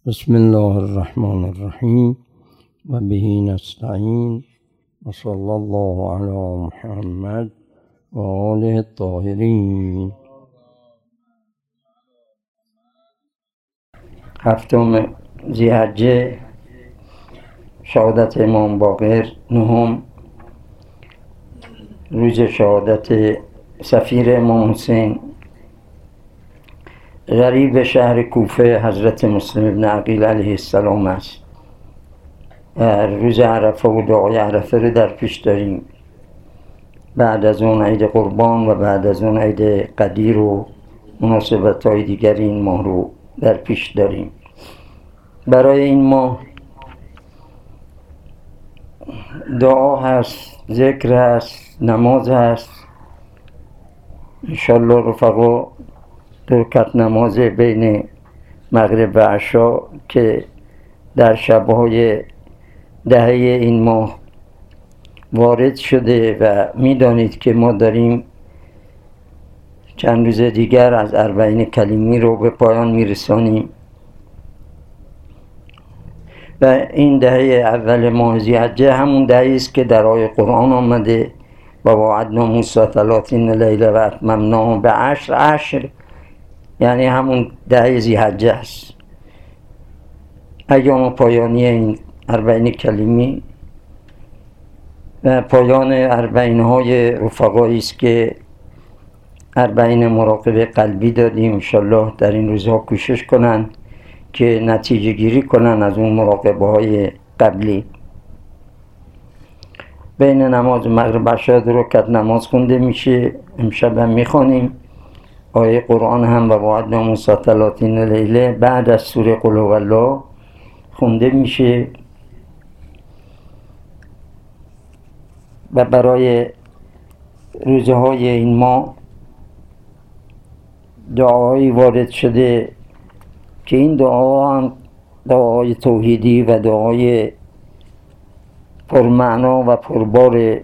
بسم الله الرحمن الرحیم و به نستعین و صلی الله علی محمد و آله الطاهرین. هفتم ذی‌حجه، شهادت امام باقر. نهم، روز شهادت سفیر امام حسین. غریب شهر کوفه حضرت مسلم بن عقیل علیه السلام است. روز عرفه و دعای عرفه رو در پیش داریم. بعد از اون عید قربان و بعد از اون عید قدیر و مناسبت‌های دیگر این ماه رو در پیش داریم. برای این ماه دعا هست، ذکر هست، نماز هست. انشالله رفقا دو رکعت نماز بین مغرب و عشا که در شب‌های دهه این ماه وارد شده و می‌دانید که ما داریم چند روز دیگر از اربعین کلیمی رو به پایان میرسانیم و این دهه اول ماه ذی‌حجه همون دهه‌ای است که در آیه قرآن آمده و وعدنا موسی 30 لیله و اتممناه بعشر. عشر یعنی همون دهه ذی‌حجه است، ایام پایانی این اربعین کلیمی و پایان اربعین های رفقایی است که اربعین مراقبه قلبی دادیم. انشالله در این روزها کوشش کنن که نتیجه گیری کنن از اون مراقبه های قبلی. بین نماز مغرب و عشا 2 رکعت نماز خونده میشه. امشب هم میخوانیم آیه قرآن هم و وعدنا موسی 30 لیله بعد از سوره قل هوالله خونده میشه و برای روزهای این ماه دعاهایی وارد شده که این دعاها هم دعای توحیدی و دعای پرمعنا و پربار،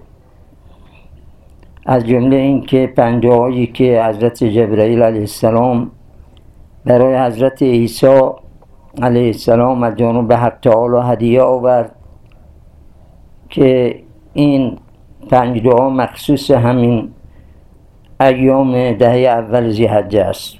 از جمله این که 5 دعایی که حضرت جبرائیل علیه السلام برای حضرت عیسی علیه السلام از جانب حق تعالی هدیه آورد که این 5 دعا مخصوص همین ایام دهه اول ذی‌حجه است.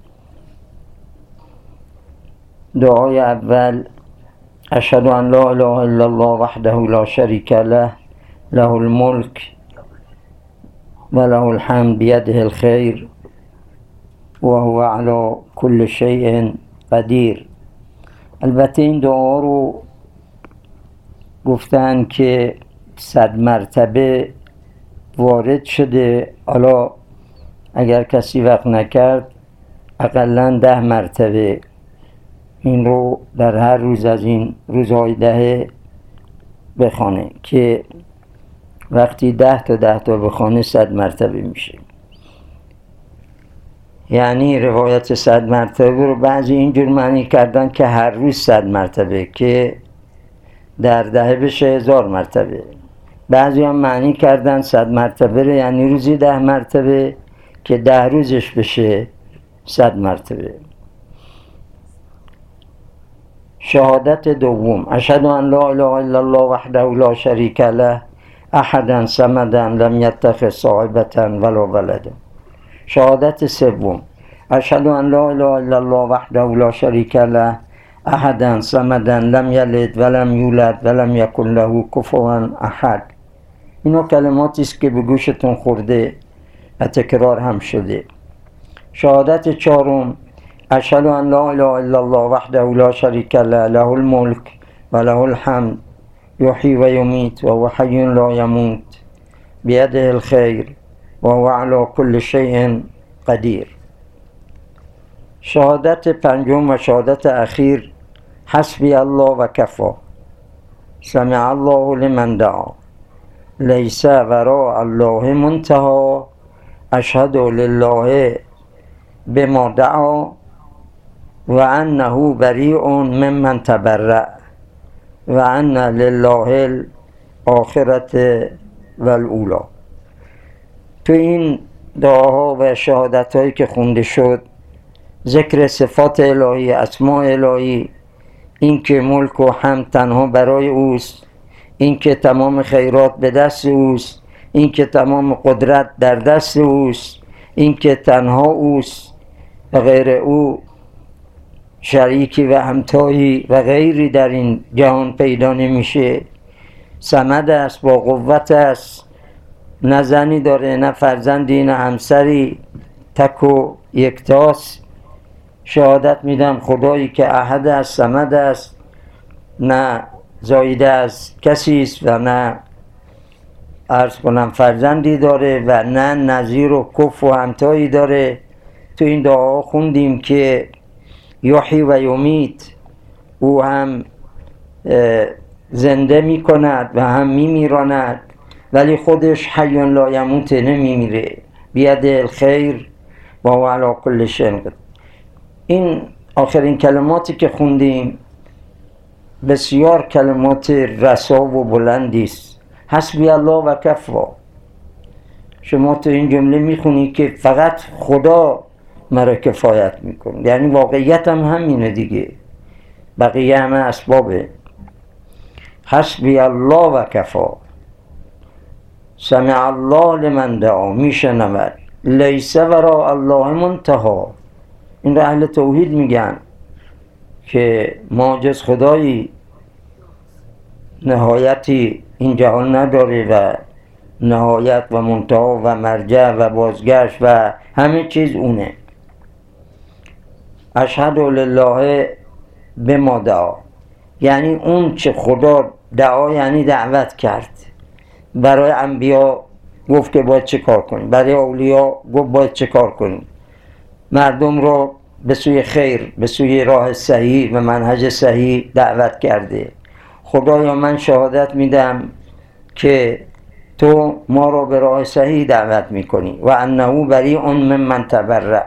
دعای اول: اشهد ان لا اله الا الله وحده لا شریک له له الملک و له الحمد بیده الخیر و هو علی کل شیء قدیر. البته این دعا رو گفتن که 100 مرتبه وارد شده. حالا اگر کسی وقت نکرد اقلاً 10 مرتبه این رو در هر روز از این روزهای دهه بخوانه که وقتی 10 تا بخوانه 100 مرتبه میشه. یعنی روایت 100 مرتبه رو بعضی اینجور معنی کردن که هر روز 100 مرتبه که در دهه بشه 1000 مرتبه. بعضی هم معنی کردن 100 مرتبه رو یعنی روزی 10 مرتبه که 10 روزش بشه 100 مرتبه. شهادت دوم: اشهد ان لا اله الا الله وحده لا شریک له احدا صمدا لم یتخذ صاحبة ولا ولدا. شهادت سوم: اشهد ان لا اله الا الله وحده لا شریک له احدا صمدا لم یلد ولم یولد ولم یکن له کفوا احد. اینا کلماتی است که به گوشتون خورده و تکرار هم شده. شهادت چهارم: اشهد ان لا اله الا الله وحده لا شریک له له الملک و له الحمد یحیی و یمیت و هو حی لا یموت بیده الخیر و هو علی کل شیء قدیر. شهادت پنجم و شهادت اخیر: حسبی الله و کفی سمع الله لمن دعا لیس وراء الله منتهی اشهد لله بما دعا و انه بریء ممن تبرأ و ان لله الاخرة و الاولی. تو این دعاها و شهادت هایی که خونده شد ذکر صفات الهی، اسماء الهی این که ملک و حمد تنها برای اوست، این که تمام خیرات به دست اوست، این که تمام قدرت در دست اوست، این که تنها اوست و غیر او شریکی و همتایی و غیری در این جهان پیدا نمیشه. صمد است، با قوت است، نه زنی داره، نه فرزندی، نه همسری، تک و یکتاست. شهادت میدم خدایی که احد است، صمد است، نه زایده از کسی است و نه عرض کنم فرزندی داره و نه نظیر و کف و همتایی داره. تو این دعا خوندیم که یحیی و یمیت، او هم زنده می کند و هم می میراند، ولی خودش حی لا یموت، نمی میره. بید الخیر و هو علی کل شیء قدیر. این آخرین کلماتی که خوندیم بسیار کلمات رسا و بلندی است. حسبی الله و کفا. شما تو این جمله میخونی که فقط خدا مرا کفایت میکنه، یعنی واقعیت هم همینه دیگه، بقیه همه اسبابه. حسبی الله و کفا، سمع الله لمن دعا، میشنود، لیس وراء الله منتهی. این را اهل توحید میگن که ما جز خدایی نهایتی این جهان نداره و نهایت و منتها و مرجع و بازگشت و همه چیز اونه. اشهد لله بما دعا، یعنی اون چه خدا دعا یعنی دعوت کرد. برای انبیا گفت که باید چه کار کنیم، برای اولیا گفت باید چه کار کنیم، مردم رو به سوی خیر، به سوی راه صحیح و منهج صحیح دعوت کرده. خدایا من شهادت میدم که تو ما رو به راه صحیح دعوت میکنی و انه بریء ممن تبرأ.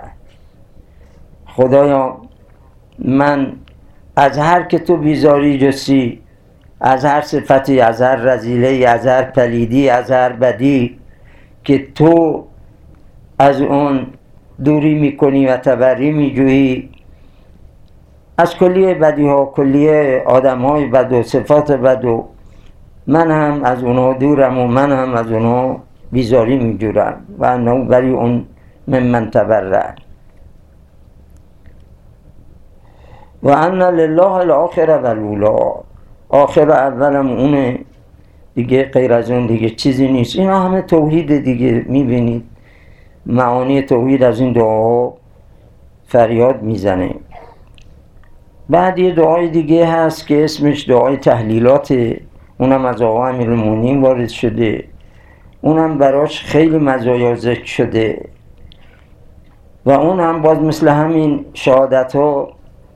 خدایا من از هر که تو بیزاری جستی، از هر صفتی، از هر رذیله، از هر پلیدی، از هر بدی که تو از اون دوری میکنی و تبری میجویی، از کلیه بدی ها، کلیه آدم های بد و صفات بد، و من هم از اونها دورم و من هم از اونها بیزاری میجورم. و انه بریء ممن تبرأ و ان لله الاخره و الاولی. آخر و اولم اونه دیگه، غیر از اون دیگه چیزی نیست. اینا همه توحید دیگه. میبینید معانی توحید از این دعاها فریاد میزنه. بعد یه دعای دیگه هست که اسمش دعای تحلیلاته، اونم از آقا امیرالمومنین وارد شده، اونم براش خیلی مزایا ذکر شده و اون هم باز مثل همین شهادت ها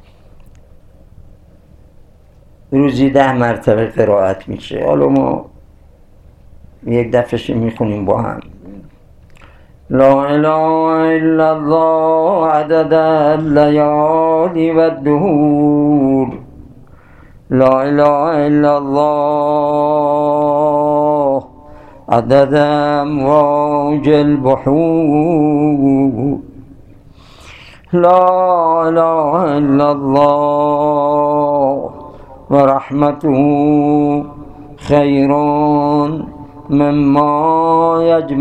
روزی 10 مرتبه قرائت میشه. حالا ما یک دفعه میخونیم با هم. لا اله الا الله عدد اللیالی و الدهور، لا اله الا الله عدد امواج البحور، لا اله الا الله و رحمته خیر مما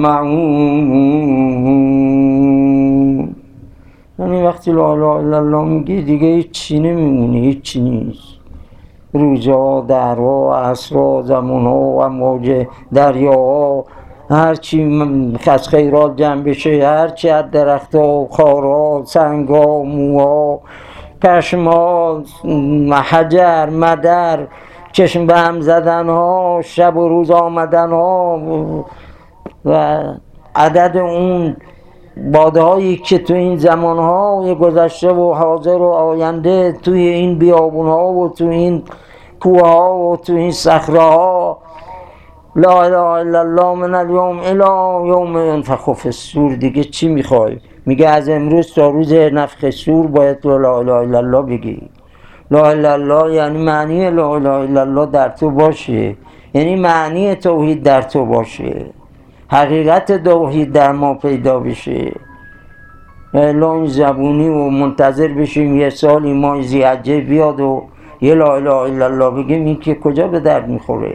یجمعون. یعنی وقتی لا اله الا الله میگی دیگه هیچ چی نمیمونه، هیچ چی نیست. روزا، درها، عصرها، زمانها، امواج دریاها، هرچی از خیرات جمع بشه، هرچی از درختها، خارها، سنگها، موها، پشما، حجر، مدر، چشم به هم زدن ها، شب و روز آمدن ها و عدد اون باده هایی که تو این زمان های گذشته و حاضر و آینده توی این بیابون ها و تو این کوه ها و تو این صخره ها، لا اله الا الله من اليوم الى یوم ینفخ فی الصور. دیگه چی میخوای؟ میگه از امروز تا روز نفخ صور باید تو لا اله الا الله بگی. لا اله الا الله یعنی معنی لا اله الا الله در تو باشه، یعنی معنی توحید در تو باشه، حقیقت توحید در ما پیدا بشه. الا این زبونی و منتظر بشیم یه سالی ماه ذی‌حجه بیاد و یه لا اله الا الله بگیم، این که کجا به درد میخوره؟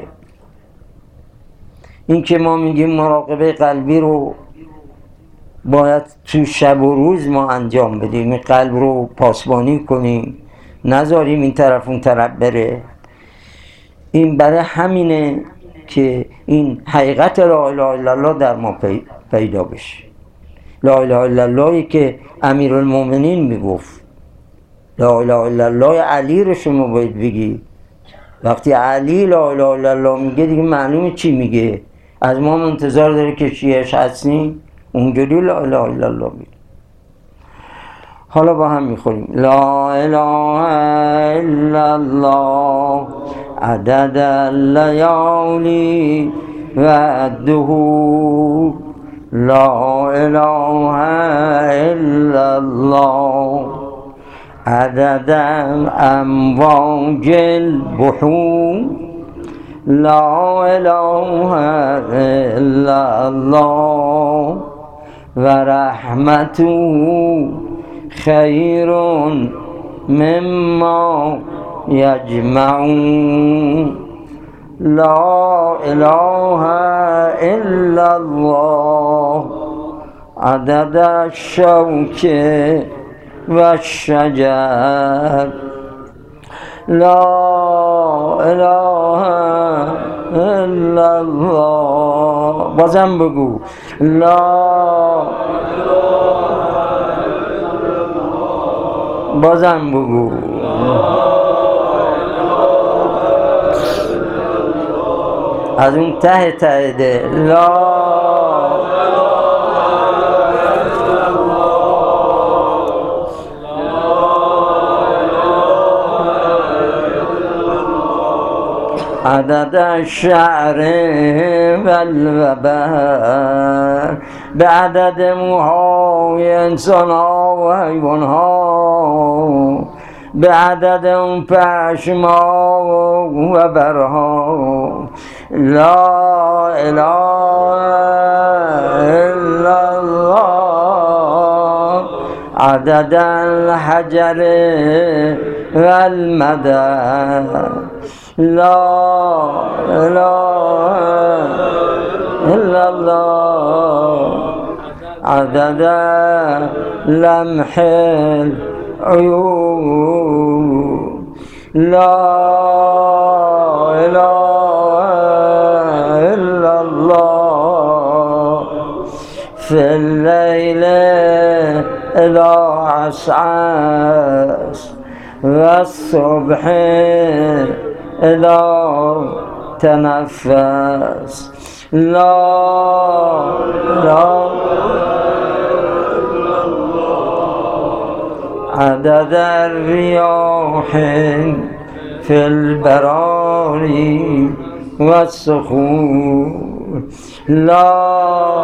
این که ما میگیم مراقبه قلبی رو باید تو شب و روز ما انجام بدیم، این قلب رو پاسبانی کنیم، نذاریم این طرف اون طرف بره. این برای همینه که این حقیقت لا اله الا الله در ما پیدا بشه. لا اله الا اللهی که امیرالمومنین میگفت، لا اله الا الله علی رو شما باید بگی. وقتی علی لا اله الا الله میگه دیگه معلومه چی میگه. از ما منتظر داره که چیش هستیم اونجوری لا اله الا الله میگه. حالا با هم میخوریم لا اله الا الله عدد اللیالی و الدهور، لا اله الا الله عدد امواج البحور، لا اله الا الله و رحمته خیر مما یجمعون، لا اله الا الله عدد الشوک و الشجر، لا اله الا الله. بازم بگو بازم بگو از اون ته ده لا عدد الشعر والوبر، به عدد موهای انسان ها و حیوان ها، به عدد اون پشم ها و برها، لا اله الا الله عدد الحجر والمدر، لا اله الا الله عدد لمح العيون، لا اله الا الله في الليل اذا عسعس والصبح اذا تنفس، لا عدد الرياح في البراري والصخور، لا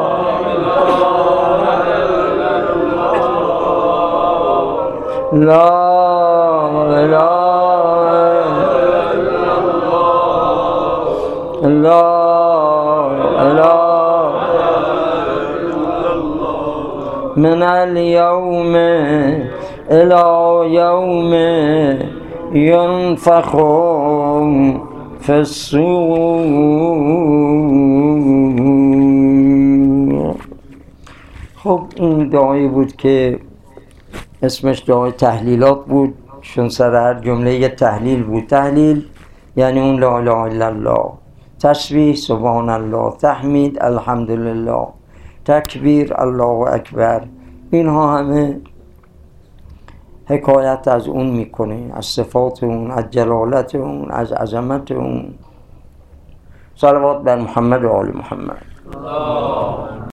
من اليوم إلى يوم ينفخ في الصور. خب این دعایی بود که اسمش دعای تحلیلات بود، چون سر هر جمله یه تحلیل بود. تحلیل یعنی اون لا اله الا الله، تسبیح سبحان الله، تحمید الحمدلله، تکبیر الله اکبر، اینها همه حکایت از اون میکنه، از صفات اون، از جلالت اون، از عظمت اون. صلوات بر محمد و آل محمد.